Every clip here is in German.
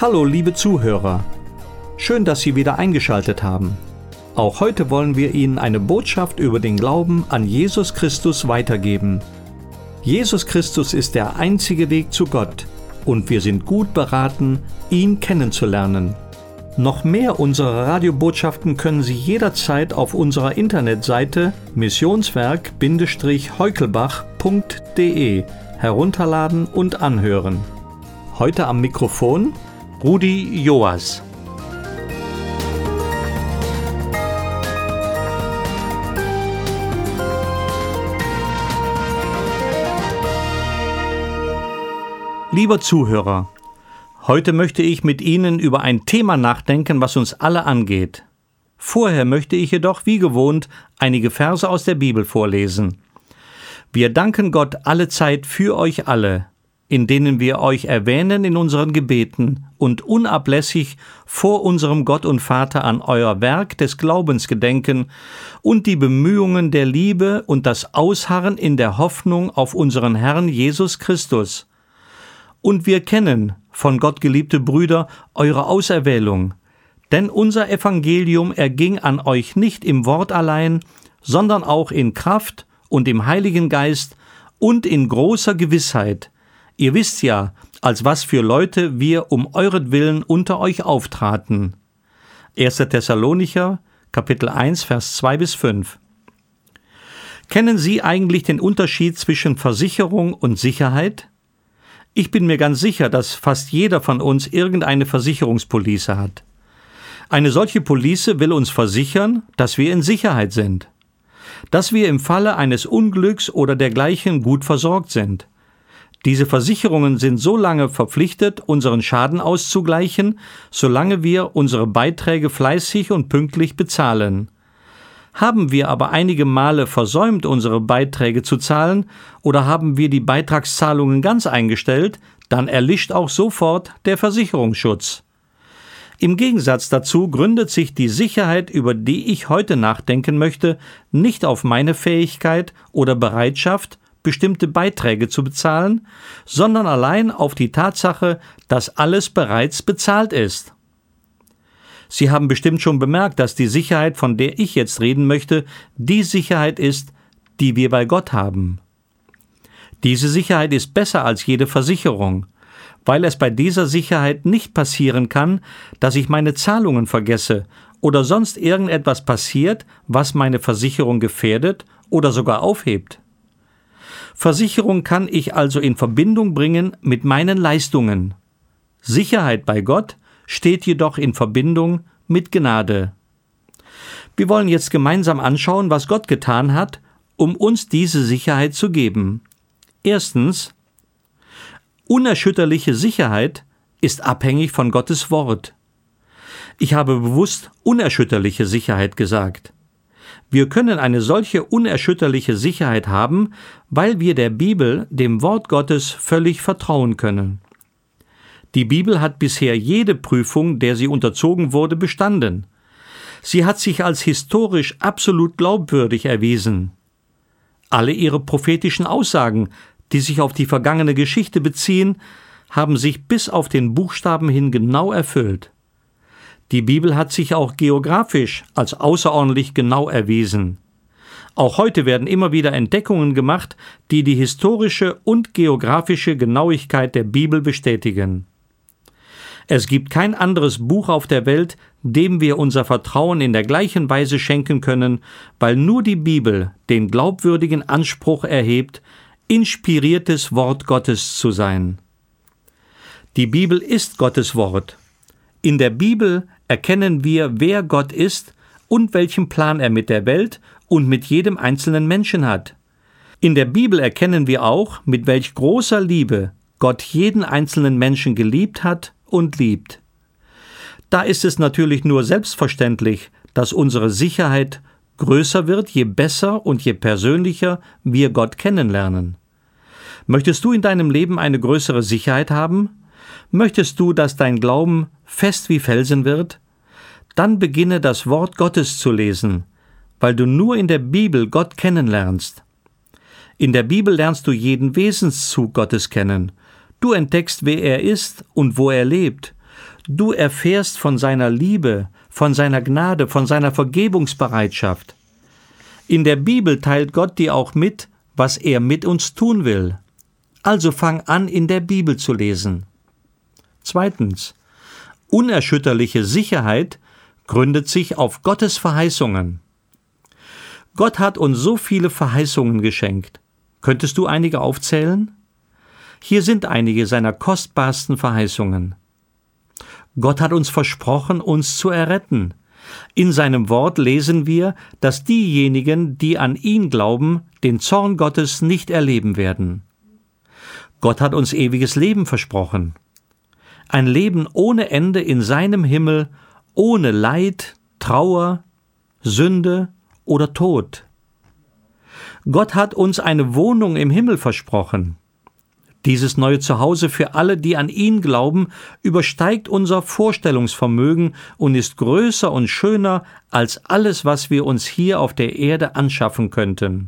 Hallo liebe Zuhörer, schön, dass Sie wieder eingeschaltet haben. Auch heute wollen wir Ihnen eine Botschaft über den Glauben an Jesus Christus weitergeben. Jesus Christus ist der einzige Weg zu Gott und wir sind gut beraten, ihn kennenzulernen. Noch mehr unserer Radiobotschaften können Sie jederzeit auf unserer Internetseite missionswerk-heukelbach.de herunterladen und anhören. Heute am Mikrofon Rudi Joas. Lieber Zuhörer, heute möchte ich mit Ihnen über ein Thema nachdenken, was uns alle angeht. Vorher möchte ich jedoch, wie gewohnt, einige Verse aus der Bibel vorlesen. Wir danken Gott allezeit für euch alle, in denen wir euch erwähnen in unseren Gebeten und unablässig vor unserem Gott und Vater an euer Werk des Glaubens gedenken und die Bemühungen der Liebe und das Ausharren in der Hoffnung auf unseren Herrn Jesus Christus. Und wir kennen, von Gott geliebte Brüder, eure Auserwählung, denn unser Evangelium erging an euch nicht im Wort allein, sondern auch in Kraft und im Heiligen Geist und in großer Gewissheit. Ihr wisst ja, als was für Leute wir um euretwillen unter euch auftraten. 1. Thessalonicher, Kapitel 1, Vers 2-5. Kennen Sie eigentlich den Unterschied zwischen Versicherung und Sicherheit? Ich bin mir ganz sicher, dass fast jeder von uns irgendeine Versicherungspolice hat. Eine solche Police will uns versichern, dass wir in Sicherheit sind, dass wir im Falle eines Unglücks oder dergleichen gut versorgt sind. Diese Versicherungen sind so lange verpflichtet, unseren Schaden auszugleichen, solange wir unsere Beiträge fleißig und pünktlich bezahlen. Haben wir aber einige Male versäumt, unsere Beiträge zu zahlen, oder haben wir die Beitragszahlungen ganz eingestellt, dann erlischt auch sofort der Versicherungsschutz. Im Gegensatz dazu gründet sich die Sicherheit, über die ich heute nachdenken möchte, nicht auf meine Fähigkeit oder Bereitschaft, bestimmte Beiträge zu bezahlen, sondern allein auf die Tatsache, dass alles bereits bezahlt ist. Sie haben bestimmt schon bemerkt, dass die Sicherheit, von der ich jetzt reden möchte, die Sicherheit ist, die wir bei Gott haben. Diese Sicherheit ist besser als jede Versicherung, weil es bei dieser Sicherheit nicht passieren kann, dass ich meine Zahlungen vergesse oder sonst irgendetwas passiert, was meine Versicherung gefährdet oder sogar aufhebt. Versicherung kann ich also in Verbindung bringen mit meinen Leistungen. Sicherheit bei Gott steht jedoch in Verbindung mit Gnade. Wir wollen jetzt gemeinsam anschauen, was Gott getan hat, um uns diese Sicherheit zu geben. Erstens, unerschütterliche Sicherheit ist abhängig von Gottes Wort. Ich habe bewusst unerschütterliche Sicherheit gesagt. Wir können eine solche unerschütterliche Sicherheit haben, weil wir der Bibel, dem Wort Gottes, völlig vertrauen können. Die Bibel hat bisher jede Prüfung, der sie unterzogen wurde, bestanden. Sie hat sich als historisch absolut glaubwürdig erwiesen. Alle ihre prophetischen Aussagen, die sich auf die vergangene Geschichte beziehen, haben sich bis auf den Buchstaben hin genau erfüllt. Die Bibel hat sich auch geografisch als außerordentlich genau erwiesen. Auch heute werden immer wieder Entdeckungen gemacht, die die historische und geografische Genauigkeit der Bibel bestätigen. Es gibt kein anderes Buch auf der Welt, dem wir unser Vertrauen in der gleichen Weise schenken können, weil nur die Bibel den glaubwürdigen Anspruch erhebt, inspiriertes Wort Gottes zu sein. Die Bibel ist Gottes Wort. In der Bibel erkennen wir, wer Gott ist und welchen Plan er mit der Welt und mit jedem einzelnen Menschen hat. In der Bibel erkennen wir auch, mit welch großer Liebe Gott jeden einzelnen Menschen geliebt hat und liebt. Da ist es natürlich nur selbstverständlich, dass unsere Sicherheit größer wird, je besser und je persönlicher wir Gott kennenlernen. Möchtest du in deinem Leben eine größere Sicherheit haben? Möchtest du, dass dein Glauben fest wie Felsen wird? Dann beginne das Wort Gottes zu lesen, weil du nur in der Bibel Gott kennenlernst. In der Bibel lernst du jeden Wesenszug Gottes kennen. Du entdeckst, wer er ist und wo er lebt. Du erfährst von seiner Liebe, von seiner Gnade, von seiner Vergebungsbereitschaft. In der Bibel teilt Gott dir auch mit, was er mit uns tun will. Also fang an, in der Bibel zu lesen. 2. Unerschütterliche Sicherheit gründet sich auf Gottes Verheißungen. Gott hat uns so viele Verheißungen geschenkt. Könntest du einige aufzählen? Hier sind einige seiner kostbarsten Verheißungen. Gott hat uns versprochen, uns zu erretten. In seinem Wort lesen wir, dass diejenigen, die an ihn glauben, den Zorn Gottes nicht erleben werden. Gott hat uns ewiges Leben versprochen. Ein Leben ohne Ende in seinem Himmel, ohne Leid, Trauer, Sünde oder Tod. Gott hat uns eine Wohnung im Himmel versprochen. Dieses neue Zuhause für alle, die an ihn glauben, übersteigt unser Vorstellungsvermögen und ist größer und schöner als alles, was wir uns hier auf der Erde anschaffen könnten.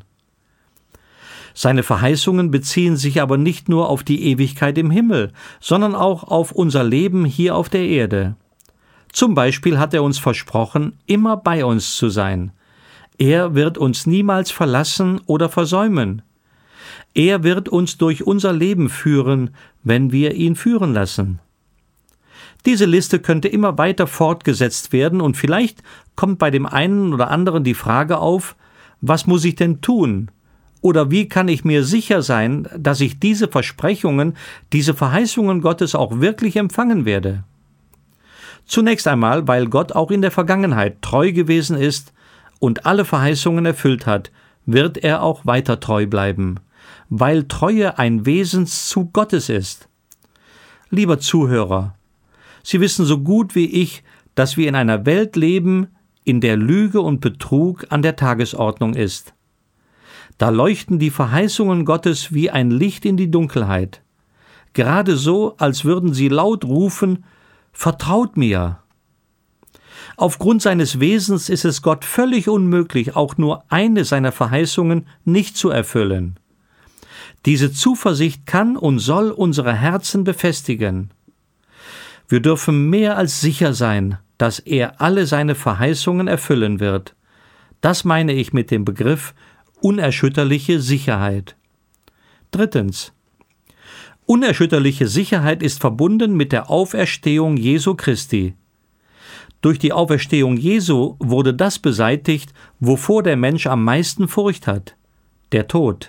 Seine Verheißungen beziehen sich aber nicht nur auf die Ewigkeit im Himmel, sondern auch auf unser Leben hier auf der Erde. Zum Beispiel hat er uns versprochen, immer bei uns zu sein. Er wird uns niemals verlassen oder versäumen. Er wird uns durch unser Leben führen, wenn wir ihn führen lassen. Diese Liste könnte immer weiter fortgesetzt werden und vielleicht kommt bei dem einen oder anderen die Frage auf, was muss ich denn tun? Oder wie kann ich mir sicher sein, dass ich diese Versprechungen, diese Verheißungen Gottes auch wirklich empfangen werde? Zunächst einmal, weil Gott auch in der Vergangenheit treu gewesen ist und alle Verheißungen erfüllt hat, wird er auch weiter treu bleiben, weil Treue ein Wesenszug Gottes ist. Lieber Zuhörer, Sie wissen so gut wie ich, dass wir in einer Welt leben, in der Lüge und Betrug an der Tagesordnung ist. Da leuchten die Verheißungen Gottes wie ein Licht in die Dunkelheit. Gerade so, als würden sie laut rufen, »Vertraut mir!« Aufgrund seines Wesens ist es Gott völlig unmöglich, auch nur eine seiner Verheißungen nicht zu erfüllen. Diese Zuversicht kann und soll unsere Herzen befestigen. Wir dürfen mehr als sicher sein, dass er alle seine Verheißungen erfüllen wird. Das meine ich mit dem Begriff unerschütterliche Sicherheit. 3. Unerschütterliche Sicherheit ist verbunden mit der Auferstehung Jesu Christi. Durch die Auferstehung Jesu wurde das beseitigt, wovor der Mensch am meisten Furcht hat: der Tod.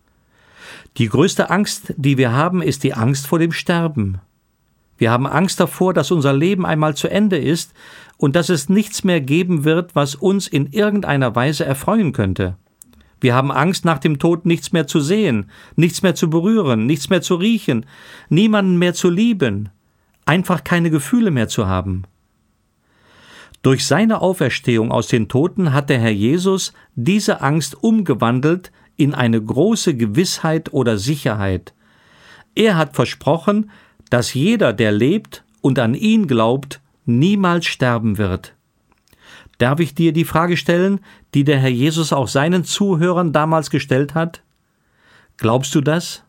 Die größte Angst, die wir haben, ist die Angst vor dem Sterben. Wir haben Angst davor, dass unser Leben einmal zu Ende ist und dass es nichts mehr geben wird, was uns in irgendeiner Weise erfreuen könnte. Wir haben Angst, nach dem Tod nichts mehr zu sehen, nichts mehr zu berühren, nichts mehr zu riechen, niemanden mehr zu lieben, einfach keine Gefühle mehr zu haben. Durch seine Auferstehung aus den Toten hat der Herr Jesus diese Angst umgewandelt in eine große Gewissheit oder Sicherheit. Er hat versprochen, dass jeder, der lebt und an ihn glaubt, niemals sterben wird. Darf ich dir die Frage stellen, die der Herr Jesus auch seinen Zuhörern damals gestellt hat? Glaubst du das?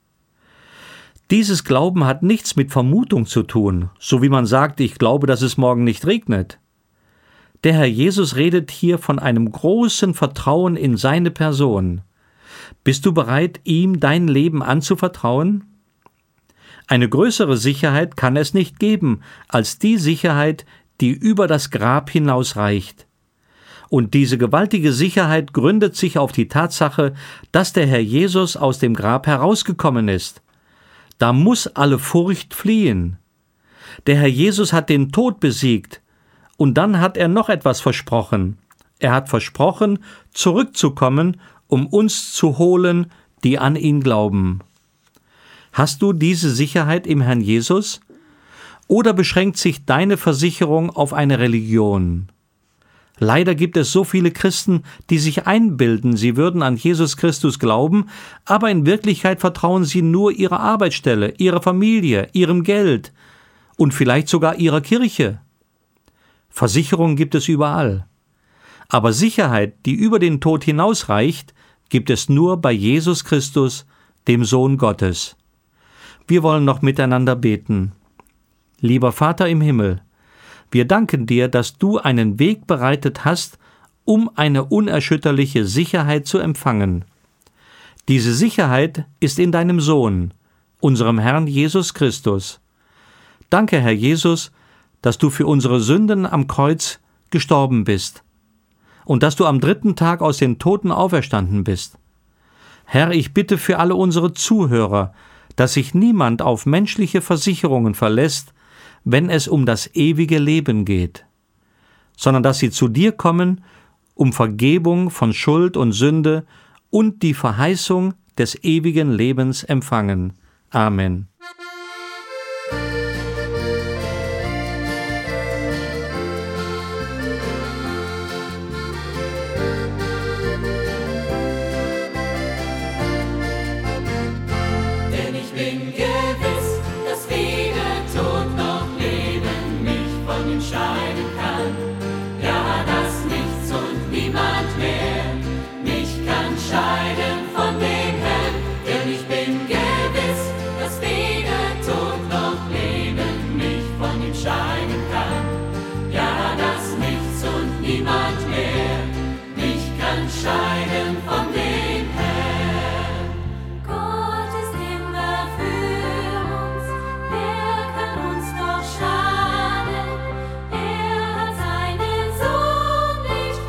Dieses Glauben hat nichts mit Vermutung zu tun, so wie man sagt, ich glaube, dass es morgen nicht regnet. Der Herr Jesus redet hier von einem großen Vertrauen in seine Person. Bist du bereit, ihm dein Leben anzuvertrauen? Eine größere Sicherheit kann es nicht geben, als die Sicherheit, die über das Grab hinausreicht. Und diese gewaltige Sicherheit gründet sich auf die Tatsache, dass der Herr Jesus aus dem Grab herausgekommen ist. Da muss alle Furcht fliehen. Der Herr Jesus hat den Tod besiegt. Und dann hat er noch etwas versprochen. Er hat versprochen, zurückzukommen, um uns zu holen, die an ihn glauben. Hast du diese Sicherheit im Herrn Jesus? Oder beschränkt sich deine Versicherung auf eine Religion? Leider gibt es so viele Christen, die sich einbilden, sie würden an Jesus Christus glauben, aber in Wirklichkeit vertrauen sie nur ihrer Arbeitsstelle, ihrer Familie, ihrem Geld und vielleicht sogar ihrer Kirche. Versicherung gibt es überall. Aber Sicherheit, die über den Tod hinausreicht, gibt es nur bei Jesus Christus, dem Sohn Gottes. Wir wollen noch miteinander beten. Lieber Vater im Himmel, wir danken dir, dass du einen Weg bereitet hast, um eine unerschütterliche Sicherheit zu empfangen. Diese Sicherheit ist in deinem Sohn, unserem Herrn Jesus Christus. Danke, Herr Jesus, dass du für unsere Sünden am Kreuz gestorben bist und dass du am 3. Tag aus den Toten auferstanden bist. Herr, ich bitte für alle unsere Zuhörer, dass sich niemand auf menschliche Versicherungen verlässt, wenn es um das ewige Leben geht, sondern dass sie zu dir kommen, um Vergebung von Schuld und Sünde und die Verheißung des ewigen Lebens empfangen. Amen. Denn ich bin gewiss, dass weder Tod noch Leben mich von ihm scheiden kann. Ja, dass nichts und niemand mehr mich kann scheiden von dem Herrn. Denn ich bin gewiss, dass weder Tod noch Leben mich von ihm scheiden kann. Ja, dass nichts und niemand mehr mich kann scheiden von dem Herrn. Gott ist immer für uns, wer kann uns doch schaden? Er hat seinen Sohn nicht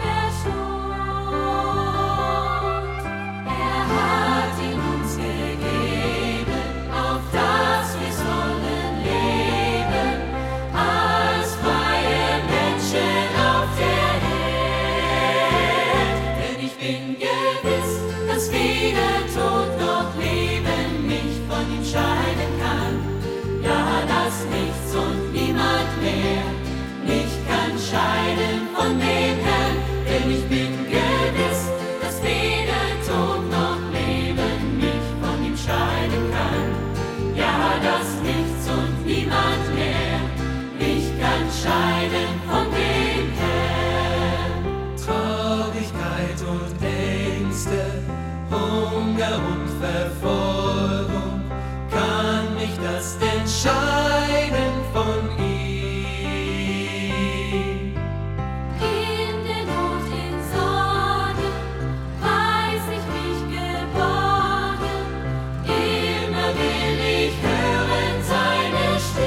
verschont. Er hat ihn uns gegeben, auf dass wir sollen leben, als freie Menschen auf der Welt. Denn ich bin gewiss, dass weder Tod noch Leben mich von ihm scheiden kann. Ja, dass nichts und niemand mehr mich kann scheiden von dem Herrn. Denn ich bin gewiss, dass weder Tod noch Leben mich von ihm scheiden kann. Ja, dass nichts und niemand mehr mich kann scheiden von dem Herrn. Traurigkeit und Ängste, Hunger und Verfolgung, kann mich das denn scheiden von ihm? In der Not, in Sorge, weiß ich mich geborgen. Immer will ich hören seine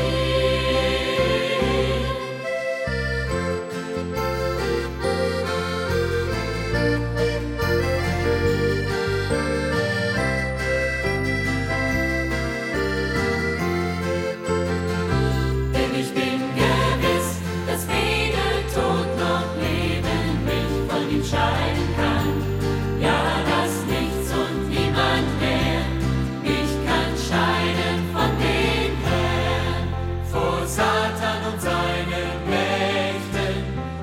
Denn ich bin gewiss, dass weder Tod noch Leben mich von ihm scheiden kann. Ja, dass nichts und niemand mehr mich kann scheiden von dem Herrn. Vor Satan und seinen Mächten,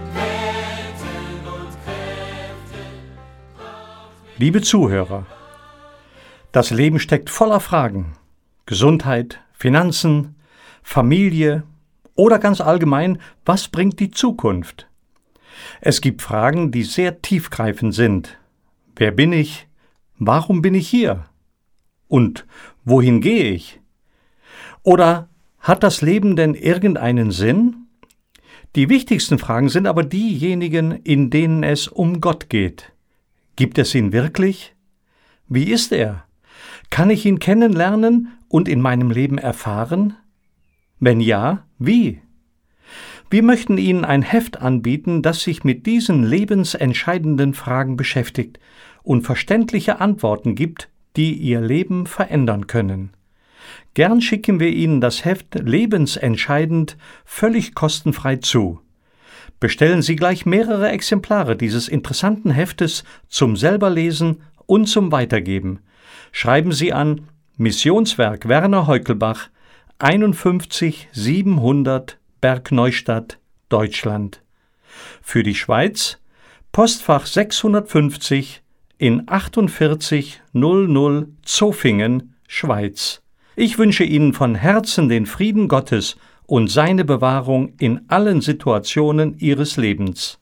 Welten und Kräften braucht mich. Liebe Zuhörer, das Leben steckt voller Fragen. Gesundheit, Finanzen, Familie oder ganz allgemein, was bringt die Zukunft? Es gibt Fragen, die sehr tiefgreifend sind. Wer bin ich? Warum bin ich hier? Und wohin gehe ich? Oder hat das Leben denn irgendeinen Sinn? Die wichtigsten Fragen sind aber diejenigen, in denen es um Gott geht. Gibt es ihn wirklich? Wie ist er? Kann ich ihn kennenlernen und in meinem Leben erfahren? Wenn ja, wie? Wir möchten Ihnen ein Heft anbieten, das sich mit diesen lebensentscheidenden Fragen beschäftigt und verständliche Antworten gibt, die Ihr Leben verändern können. Gern schicken wir Ihnen das Heft Lebensentscheidend völlig kostenfrei zu. Bestellen Sie gleich mehrere Exemplare dieses interessanten Heftes zum Selberlesen und zum Weitergeben. Schreiben Sie an Missionswerk Werner Heukelbach, 51 700 Bergneustadt, Deutschland. Für die Schweiz Postfach 650 in 48 00 Zofingen, Schweiz. Ich wünsche Ihnen von Herzen den Frieden Gottes und seine Bewahrung in allen Situationen Ihres Lebens.